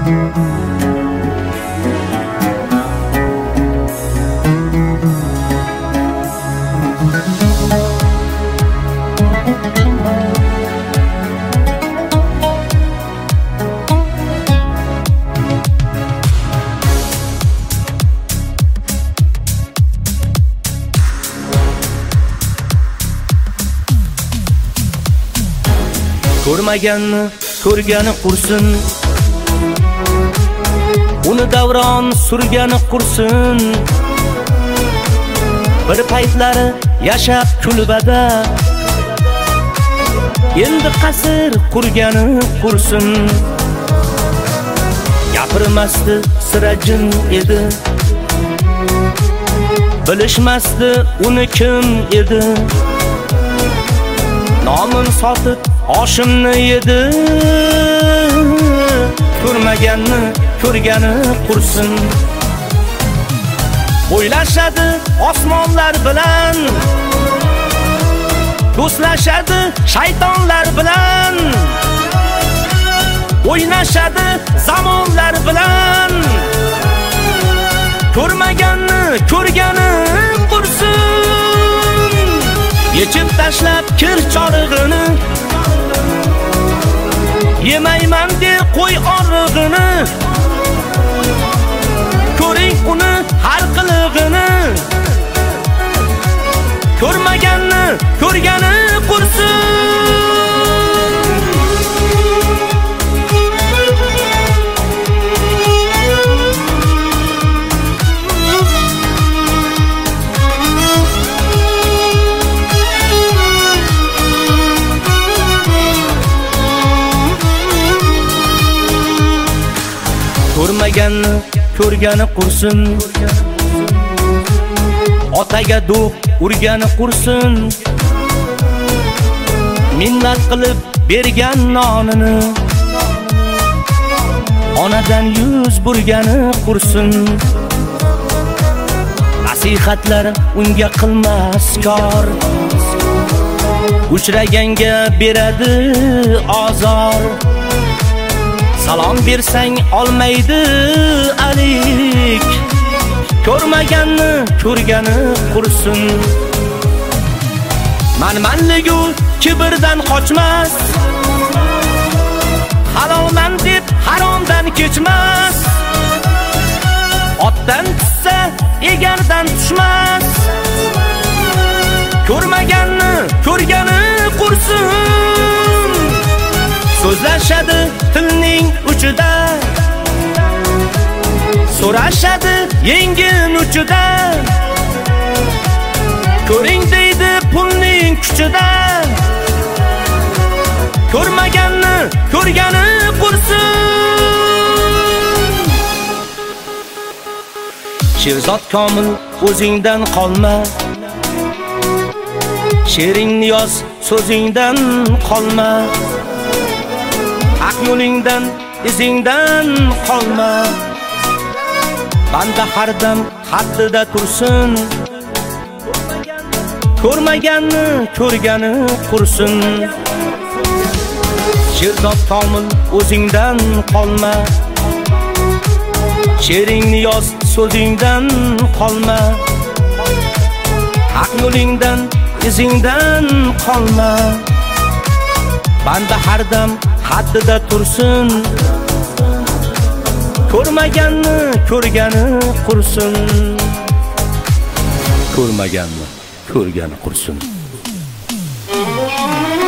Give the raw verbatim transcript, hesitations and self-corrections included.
Ko'rmaganni ko'rgani qursin, uni davron surgani qursin. Bir paytlari yashab kulbada, endi qasr qurgani qursin. Gapirmasdi sira jin edi, bilishmasdi uni kim edi. Nomin sotib oshimni yedi, ko'rmaganni ko'rgani qursin. O'ylashadi osmonlar bilan, do'stlashadi shaytonlar bilan. O'ynashadi zamonlar bilan, ko'rmaganni ko'rgani qursin. Yechib tashlab kir chorig'ini, yemayman de qo'y orig'ini. Ko'ring uni har qilig'ini, ko'rmaganni ko'rgani qursin. Ko'rmaganni ko'rgani qursin, otaga do'q urgani qursin. Minnat qilib bergan nonini, onadan yuz burgani qursin. Nasihatlar unga qilmas kor, uchraganga beradi azor. Salom bersang olmaydi alik, ko'rmaganni ko'rgani qursin. Manmanligu kibrdan qochmas, halolman deb haromdan kechmas. Otdan tushsa egardan tushmas, ko'rmaganni ko'rgani qursin. So'zlashadi tilning uchida, so'rashadi yengin uchida. Ko'ring deydi pulning kuchida, ko'rmaganni ko'rgani qursin. Sherzod Komil o'zingdan qolma, she'ring niyoz so'zingdan qolma. Haq yo'lingdan izingdan qolma, banda har dam haddida tursin. Ko'rmaganni ko'rgani qursin. Sherzod Komil o'zingdan qolma, she'ring niyoz so'zingdan qolma. Haq yo'lingdan izingdan qolma, banda har dam haddida tursin. Ko'rmaganni ko'rgani qursin, ko'rmaganni ko'rgani qursin.